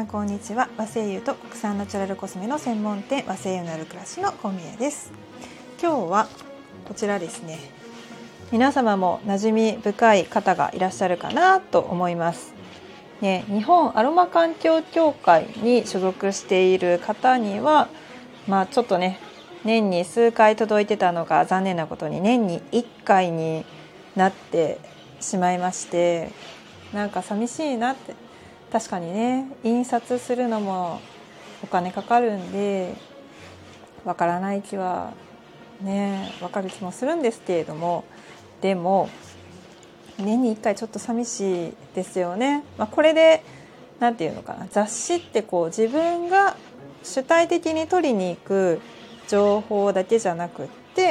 んこんにちは。和精油と国産ナチュラルコスメの専門店和精油のある暮らしの小宮です。今日はこちらですね、皆様も馴染み深い方がいらっしゃるかなと思いますね。日本アロマ環境協会に所属している方にはちょっとね、年に数回届いてたのが残念なことに年に1回になってしまいまして、なんか寂しいなって。確かにね、印刷するのもお金かかるんでわからない気はね、わかる気もするんですけれども、でも年に1回ちょっと寂しいですよね。これでなんていうのかな、雑誌って自分が主体的に取りに行く情報だけじゃなくって、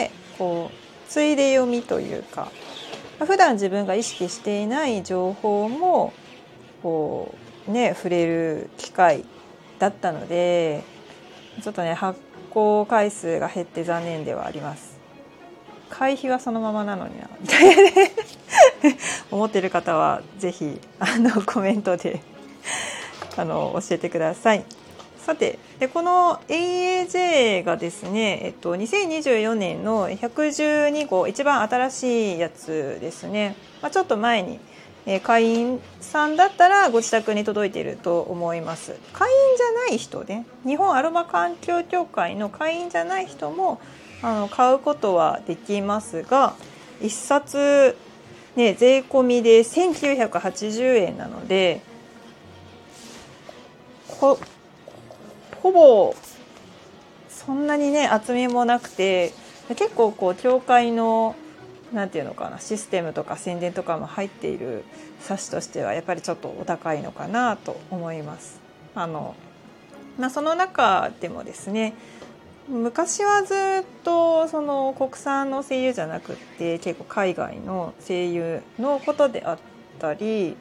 ついで読みというか、普段自分が意識していない情報も触れる機会だったので、ちょっとね、発行回数が減って残念ではあります。会費はそのままなのになみたいなね思っている方はぜひコメントで教えてください。さて、この AAJ がですね、2024年の112号、一番新しいやつですね。ちょっと前に会員さんだったらご自宅に届いていると思います。会員じゃない人ね、日本アロマ環境協会の会員じゃない人も買うことはできますが、1冊、ね、税込みで1980円なので、ほぼそんなにね厚みもなくて、結構協会のなんていうのかな、システムとか宣伝とかも入っている冊子としてはやっぱりちょっとお高いのかなと思います。その中でもですね、昔はずっとその国産の精油じゃなくって結構海外の精油のことであったり、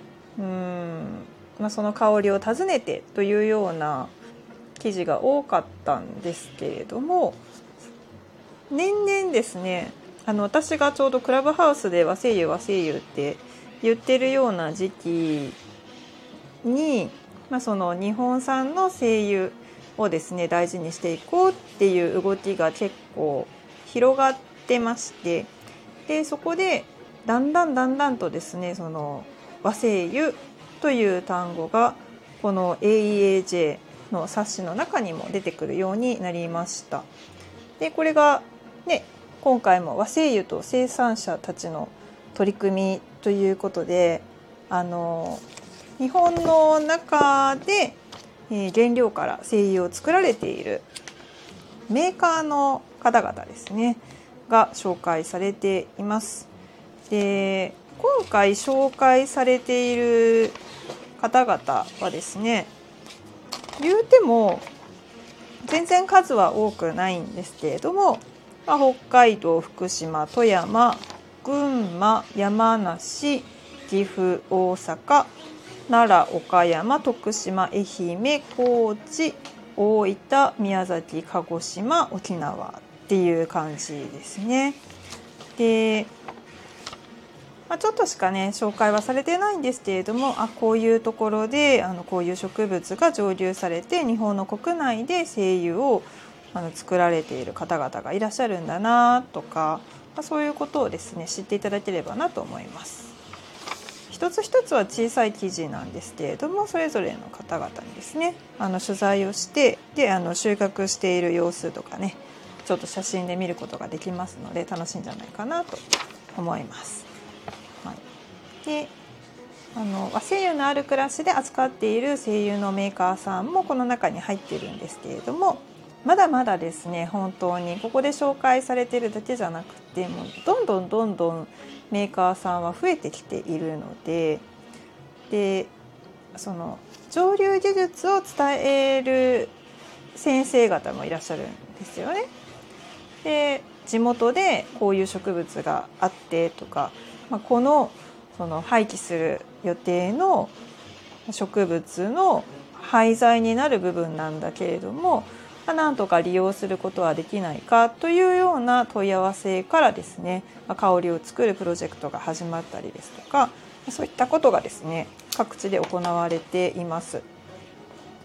その香りを訪ねてというような記事が多かったんですけれども、年々ですね、私がちょうどクラブハウスで和精油って言ってるような時期に、その日本産の精油をですね大事にしていこうっていう動きが結構広がってまして、でそこでだんだんとですね、その和精油という単語がこの AEAJ の冊子の中にも出てくるようになりました。でこれがね、今回も和精油と生産者たちの取り組みということで、日本の中で、原料から精油を作られているメーカーの方々ですねが紹介されています。で今回紹介されている方々はですね、言うても全然数は多くないんですけれども、北海道、福島、富山、群馬、山梨、岐阜、大阪、奈良、岡山、徳島、愛媛、高知、大分、宮崎、鹿児島、沖縄っていう感じですね。でちょっとしかね紹介はされてないんですけれども、こういうところでこういう植物が蒸留されて日本の国内で精油を作られている方々がいらっしゃるんだなとか、そういうことをですね知っていただければなと思います。一つ一つは小さい記事なんですけれども、それぞれの方々にですね取材をして、で収穫している様子とかね、ちょっと写真で見ることができますので楽しいんじゃないかなと思います。で和精油のある暮らしで扱っている精油のメーカーさんもこの中に入っているんですけれども、まだまだですね、本当にここで紹介されているだけじゃなくて、もうどんどんメーカーさんは増えてきているので、その蒸留技術を伝える先生方もいらっしゃるんですよね。で地元でこういう植物があってとか、その廃棄する予定の植物の廃材になる部分なんだけれども、なんとか利用することはできないかというような問い合わせからですね、香りを作るプロジェクトが始まったりですとか、そういったことがですね各地で行われています。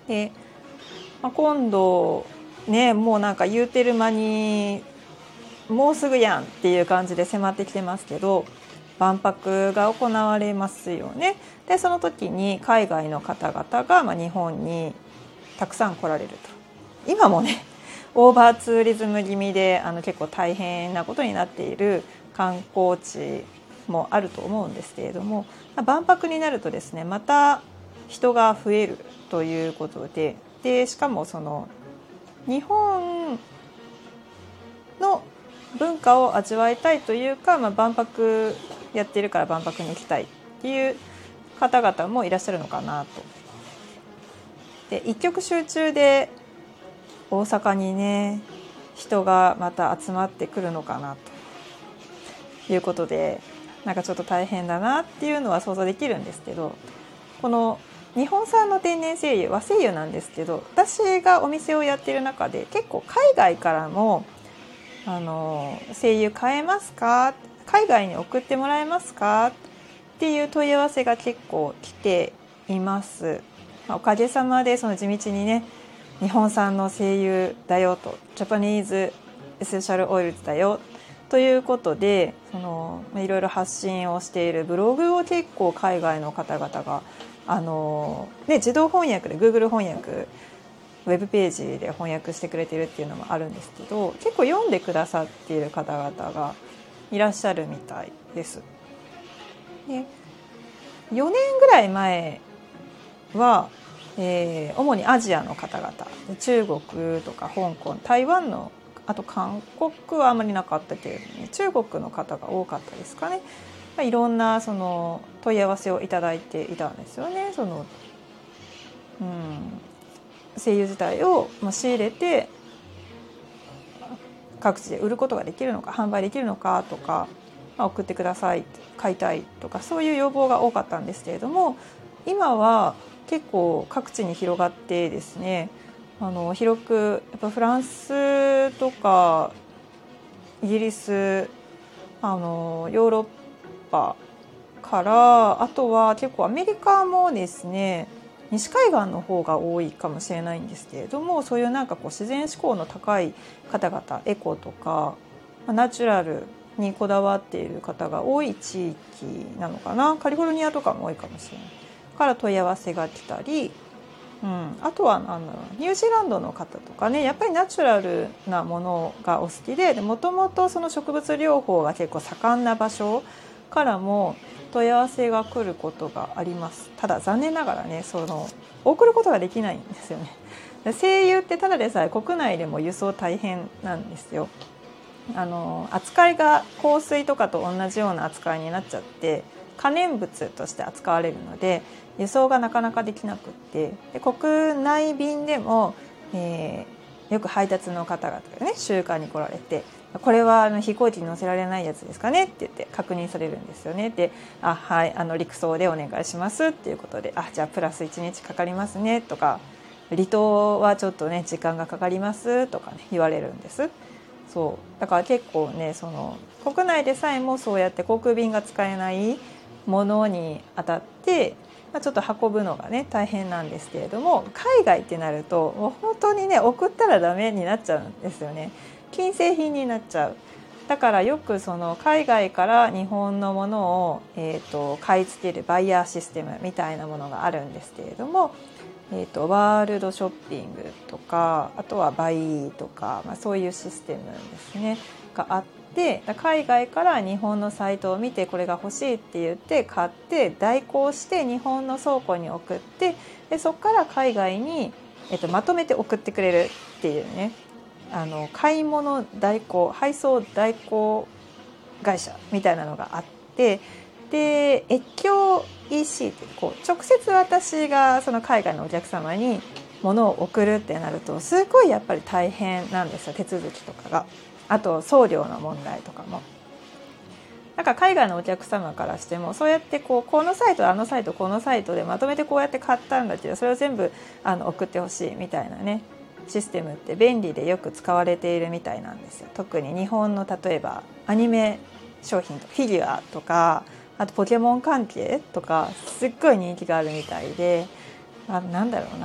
で、今度ねもうなんか言うてる間にもうすぐやんっていう感じで迫ってきてますけど、万博が行われますよね。でその時に海外の方々が日本にたくさん来られると。今もねオーバーツーリズム気味で結構大変なことになっている観光地もあると思うんですけれども、万博になるとですねまた人が増えるということで、しかもその日本の文化を味わいたいというか、万博やってるから万博に行きたいっていう方々もいらっしゃるのかなと。で一極集中で大阪にね人がまた集まってくるのかなということで、なんかちょっと大変だなっていうのは想像できるんですけど、この日本産の天然精油和精油なんですけど、私がお店をやっている中で結構海外からも精油買えますか、海外に送ってもらえますかっていう問い合わせが結構来ています。おかげさまでその地道にね日本産の精油だよと、ジャパニーズエッセンシャルオイルズだよということで、いろいろ発信をしているブログを結構海外の方々が自動翻訳で Google 翻訳ウェブページで翻訳してくれているっていうのもあるんですけど、結構読んでくださっている方々がいらっしゃるみたいです。で4年ぐらい前は、主にアジアの方々、中国とか香港、台湾の、あと韓国はあまりなかったけれども、中国の方が多かったですかね。いろんなその問い合わせをいただいていたんですよね。精油自体を仕入れて各地で売ることができるのか、販売できるのかとか、送ってください、買いたいとか、そういう要望が多かったんですけれども、今は結構各地に広がってですね、広くやっぱフランスとかイギリス、ヨーロッパから、あとは結構アメリカもですね、西海岸の方が多いかもしれないんですけれども、そういうなんかこう自然志向の高い方々、エコとかナチュラルにこだわっている方が多い地域なのかな。カリフォルニアとかも多いかもしれないから問い合わせが来たり、あとはニュージーランドの方とかね、やっぱりナチュラルなものがお好きで、もともとその植物療法が結構盛んな場所からも問い合わせが来ることがあります。ただ残念ながらね、送ることができないんですよね。精油ってただでさえ国内でも輸送大変なんですよ。扱いが香水とかと同じような扱いになっちゃって、可燃物として扱われるので輸送がなかなかできなくって、で国内便でも、よく配達の方々がね集荷に来られて、これは飛行機に乗せられないやつですかねって言って確認されるんですよね。で、はい、陸送でお願いしますっていうことで、じゃあプラス1日かかりますねとか、離島はちょっとね時間がかかりますとかね言われるんです。そうだから結構ね、国内でさえもそうやって航空便が使えないものにあたって、ちょっと運ぶのがね大変なんですけれども、海外ってなるともう本当にね送ったらダメになっちゃうんですよね。禁製品になっちゃう。だからよく海外から日本のものを、買い付けるバイヤーシステムみたいなものがあるんですけれども、ワールドショッピングとか、あとはバイとか、そういうシステムですねがあって、海外から日本のサイトを見てこれが欲しいって言って買って代行して日本の倉庫に送って、でそこから海外に、まとめて送ってくれるっていうね、買い物代行配送代行会社みたいなのがあって、で越境 EC って直接私がその海外のお客様に物を送るってなるとすごいやっぱり大変なんですよ、手続きとかが。あと送料の問題とかも。なんか海外のお客様からしてもそうやってこのサイトあのサイトこのサイトでまとめてこうやって買ったんだけど、それを全部送ってほしいみたいなねシステムって便利でよく使われているみたいなんですよ。特に日本の例えばアニメ商品とかフィギュアとか、あとポケモン関係とかすっごい人気があるみたいで、なんだろうな、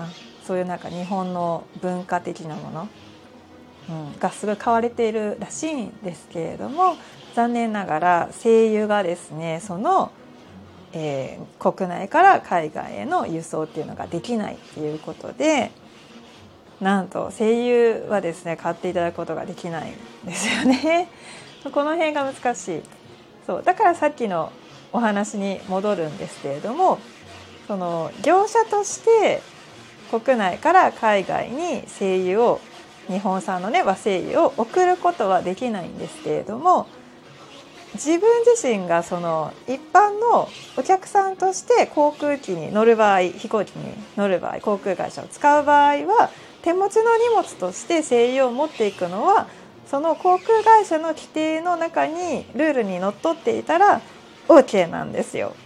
そういうなんか日本の文化的なもの、がすごい買われているらしいんですけれども、残念ながら声優がですねその、国内から海外への輸送っていうのができないっていうことで、なんと声優はですね買っていただくことができないんですよねこの辺が難しい。そうだからさっきのお話に戻るんですけれども、その業者として国内から海外に声優を、日本産のね和声優を送ることはできないんですけれども、自分自身がその一般のお客さんとして航空機に乗る場合、飛行機に乗る場合、航空会社を使う場合は手持ちの荷物として声優を持っていくのは、その航空会社の規定の中にルールにのっとっていたら OK なんですよ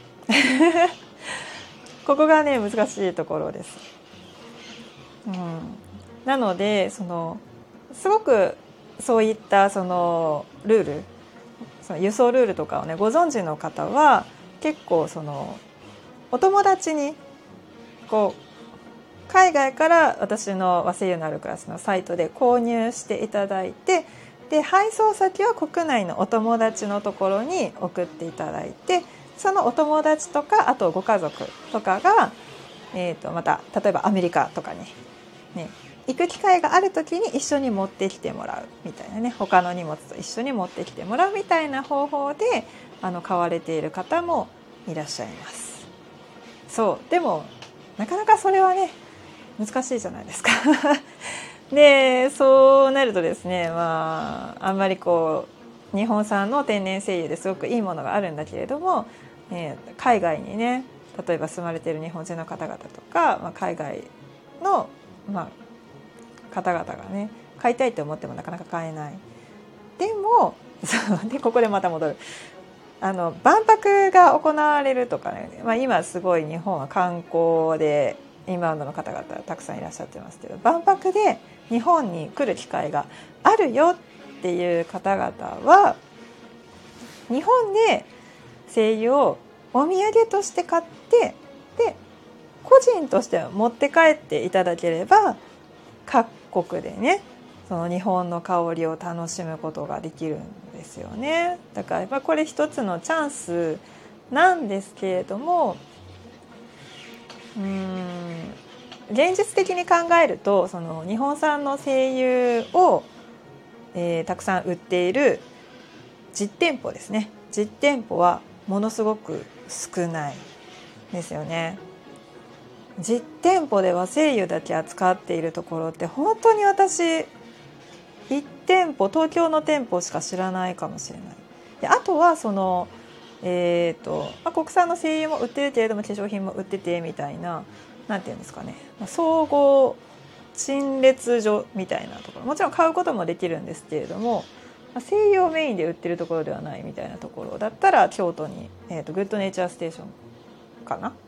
ここがね難しいところです。なのでそのすごくそういったそのルール、その輸送ルールとかをねご存知の方は結構そのお友達にこう海外から私の和声優のあるクラスのサイトで購入していただいて、で配送先は国内のお友達のところに送っていただいて、そのお友達とかあとご家族とかが、また例えばアメリカとかに、ね、行く機会がある時に一緒に持ってきてもらうみたいなね、他の荷物と一緒に持ってきてもらうみたいな方法で買われている方もいらっしゃいます。そうでもなかなかそれはね難しいじゃないですかでそうなるとですね、あんまりこう日本産の天然精油ですごくいいものがあるんだけれども、海外にね例えば住まれている日本人の方々とか、海外の、方々がね買いたいと思ってもなかなか買えない。でもでここでまた戻る、万博が行われるとかね、今すごい日本は観光でインバウンドの方々たくさんいらっしゃってますけど、万博で日本に来る機会があるよっていう方々は日本で精油をお土産として買って、で個人として持って帰っていただければ各国でねその日本の香りを楽しむことができるんですよね。だからやっぱこれ一つのチャンスなんですけれども、現実的に考えるとその日本産の精油を、たくさん売っている実店舗ですね、実店舗はものすごく少ないですよね。実店舗で和精油だけ扱っているところって本当に私1店舗、東京の店舗しか知らないかもしれない。であとはその、国産の精油も売ってるけれども化粧品も売っててみたいな、なんていうんですかね、総合陳列所みたいなところ、もちろん買うこともできるんですけれども、精油をメインで売ってるところではないみたいなところだったら京都に、グッドネイチャーステーションかな、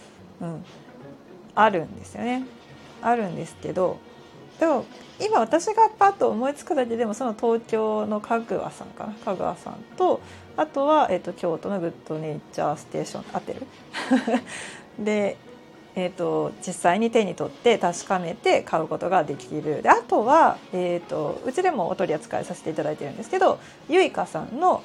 あるんですよね。あるんですけど、でも今私がパッと思いつくだけでもその東京のかぐわさんかな、かぐわさんとあとは、京都のグッドネイチャーステーション合ってるで、実際に手に取って確かめて買うことができる。であとは、うちでもお取り扱いさせていただいてるんですけど、ゆいかさんの、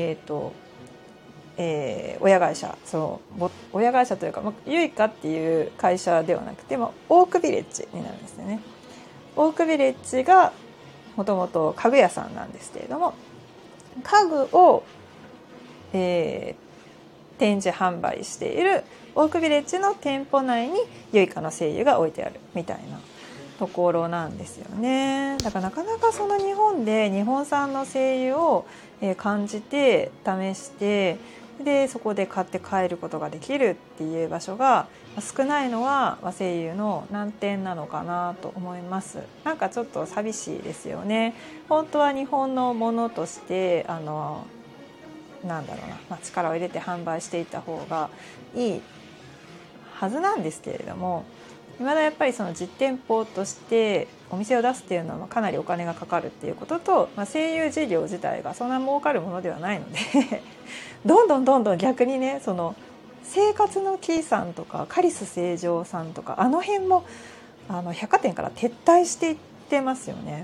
親会社、親会社というか、ゆいかっていう会社ではなくて、オークビレッジになるんですよね。オークビレッジがもともと家具屋さんなんですけれども、家具を、展示販売しているオークビレッジの店舗内にユイカの精油が置いてあるみたいなところなんですよね。だからなかなかその日本で日本産の精油を感じて試して、でそこで買って帰ることができるっていう場所が少ないのは和精油の難点なのかなと思います。なんかちょっと寂しいですよね。本当は日本のものとしてなんだろうな、力を入れて販売していった方がいいはずなんですけれども、未だやっぱりその実店舗としてお店を出すっていうのはかなりお金がかかるっていうことと、声優事業自体がそんな儲かるものではないのでどんどん逆にね、その生活のキーさんとかカリス成城さんとかあの辺も百貨店から撤退していってますよね、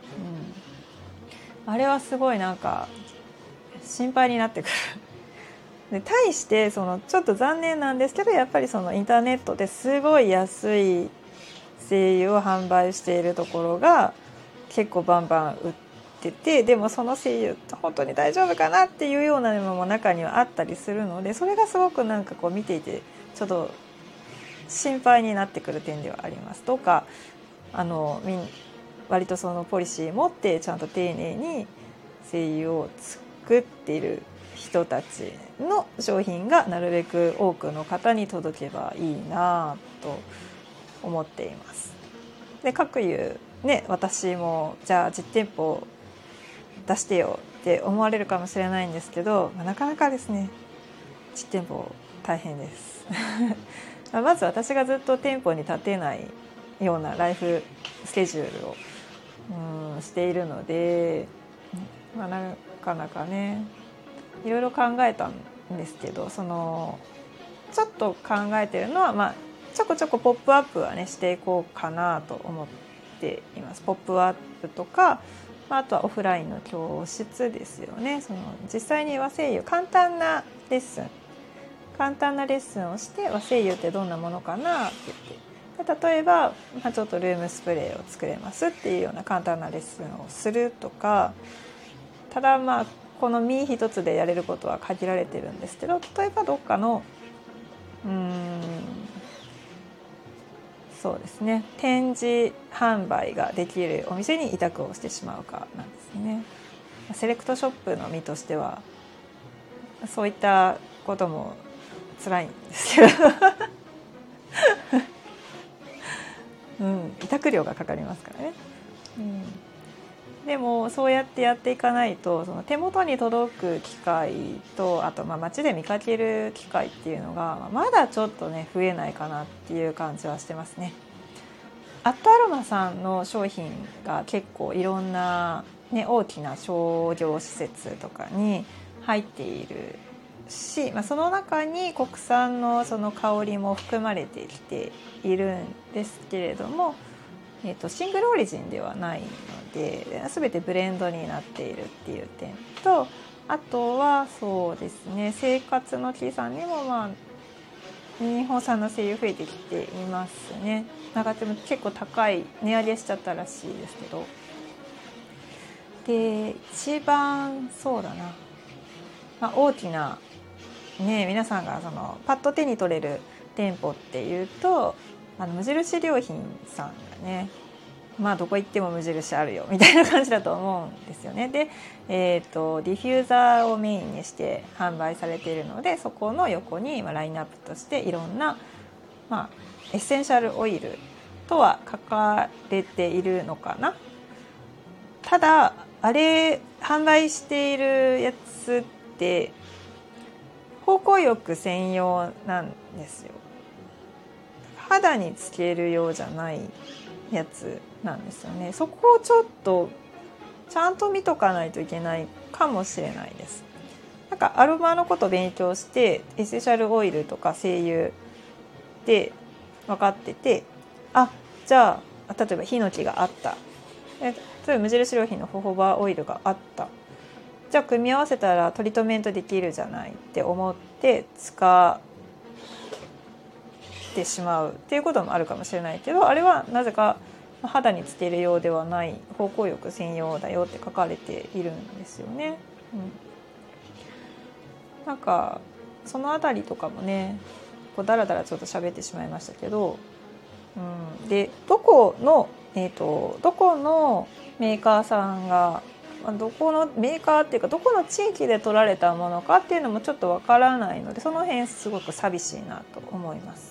あれはすごいなんか心配になってくるで対してちょっと残念なんですけど、やっぱりインターネットですごい安い精油を販売しているところが結構バンバン売ってて、でもその精油本当に大丈夫かなっていうようなのも中にはあったりするので、それがすごくなんか見ていてちょっと心配になってくる点ではあります。とか割とポリシー持ってちゃんと丁寧に精油を作っている人たちの商品がなるべく多くの方に届けばいいなと思っています。で各有ね、私もじゃあ実店舗出してよって思われるかもしれないんですけど、なかなかですね実店舗大変ですまず私がずっと店舗に立てないようなライフスケジュールをしているので、なかなかねいろいろ考えたんですけど、ちょっと考えてるのは、ちょこちょこポップアップはねしていこうかなと思っています。ポップアップとか、あとはオフラインの教室ですよね。実際に和精油簡単なレッスンをして、和精油ってどんなものかなって言って、例えば、ちょっとルームスプレーを作れますっていうような簡単なレッスンをするとか、ただこの身一つでやれることは限られてるんですけど、例えばどっかのそうですね、展示販売ができるお店に委託をしてしまうかなんですね。セレクトショップの身としてはそういったことも辛いんですけど委託料がかかりますからね、でもそうやってやっていかないと手元に届く機会と、あと街で見かける機会っていうのがまだちょっとね増えないかなっていう感じはしてますね。アットアロマさんの商品が結構いろんな、大きな商業施設とかに入っているし、その中に国産のその香りも含まれてきているんですけれども、シングルオリジンではないので全てブレンドになっているっていう点と、あとはそうですね、生活の木さんにも日本産の精油増えてきていますね。でも結構高い値上げしちゃったらしいですけど、で一番そうだな、大きな皆さんがパッと手に取れる店舗っていうと無印良品さんがね、どこ行っても無印あるよみたいな感じだと思うんですよね。で、ディフューザーをメインにして販売されているので、そこの横にラインナップとしていろんな、エッセンシャルオイルとは書かれているのかな。ただあれ販売しているやつって芳香浴専用なんですよ。肌につけるようじゃないやつなんですよね。そこをちょっとちゃんと見とかないといけないかもしれないです。なんかアロマのことを勉強してエッセンシャルオイルとか精油で分かってて、じゃあ例えばヒノキがあった、例えば無印良品のホホバオイルがあった、じゃあ組み合わせたらトリートメントできるじゃないって思って使ってしまうっていうこともあるかもしれないけど、あれはなぜか肌につけるようではない芳香浴専用だよって書かれているんですよね。なんかそのあたりとかもねだらだらちょっと喋ってしまいましたけど、でどこのメーカーさんがどこのメーカーっていうかどこの地域で取られたものかっていうのもちょっとわからないので、その辺すごく寂しいなと思います。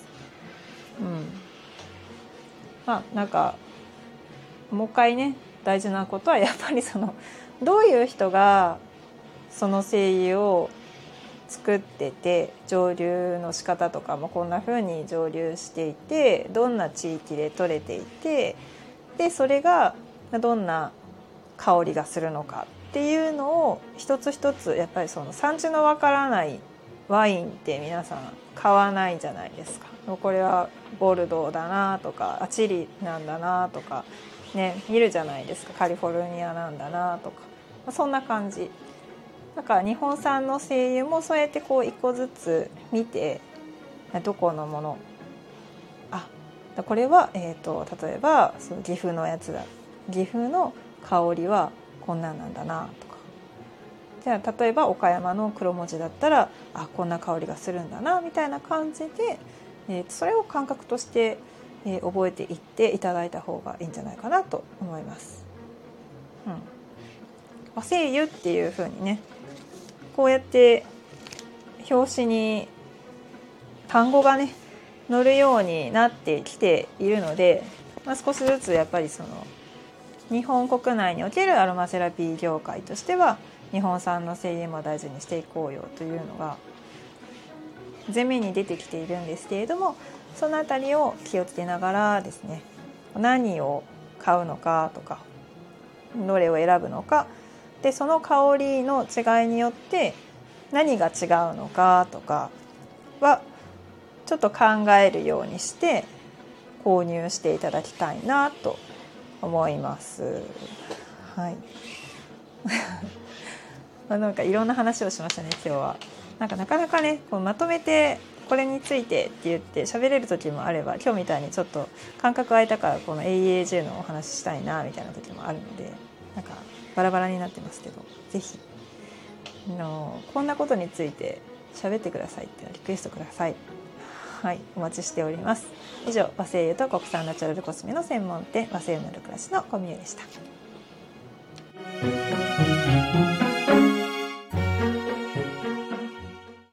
なんかもう一回ね大事なことはやっぱりどういう人がその精油を作ってて、蒸留の仕方とかもこんな風に蒸留していて、どんな地域で取れていて、でそれがどんな香りがするのかっていうのを一つ一つやっぱり産地のわからないワインって皆さん買わないじゃないですか。これはボルドーだなとかチリなんだなとかね、見るじゃないですか。カリフォルニアなんだなとか、そんな感じだから日本産の精油もそうやってこう一個ずつ見て、どこのもの、これは、例えばその岐阜のやつだ、岐阜の香りはこんなんなんだなとか、じゃあ例えば岡山の黒文字だったらこんな香りがするんだなみたいな感じで、それを感覚として、覚えていっていただいた方がいいんじゃないかなと思います。和精油っていう風にね、こうやって表紙に単語がね載るようになってきているので、少しずつやっぱりその日本国内におけるアロマセラピー業界としては日本産の精油も大事にしていこうよというのが前面に出てきているんですけれども、そのあたりを気をつけながらですね、何を買うのかとかどれを選ぶのかで、その香りの違いによって何が違うのかとかはちょっと考えるようにして購入していただきたいなと思います。はい。なんかいろんな話をしましたね今日は。なかなかねこうまとめてこれについてって言って喋れる時もあれば、今日みたいにちょっと間隔空いたからこの AAJ のお話したいなみたいな時もあるので、なんかバラバラになってますけど、ぜひこんなことについて喋ってくださいってリクエストください。はい、お待ちしております。以上、和精油と国産ナチュラルコスメの専門店和精油のる暮らしのコミュでした。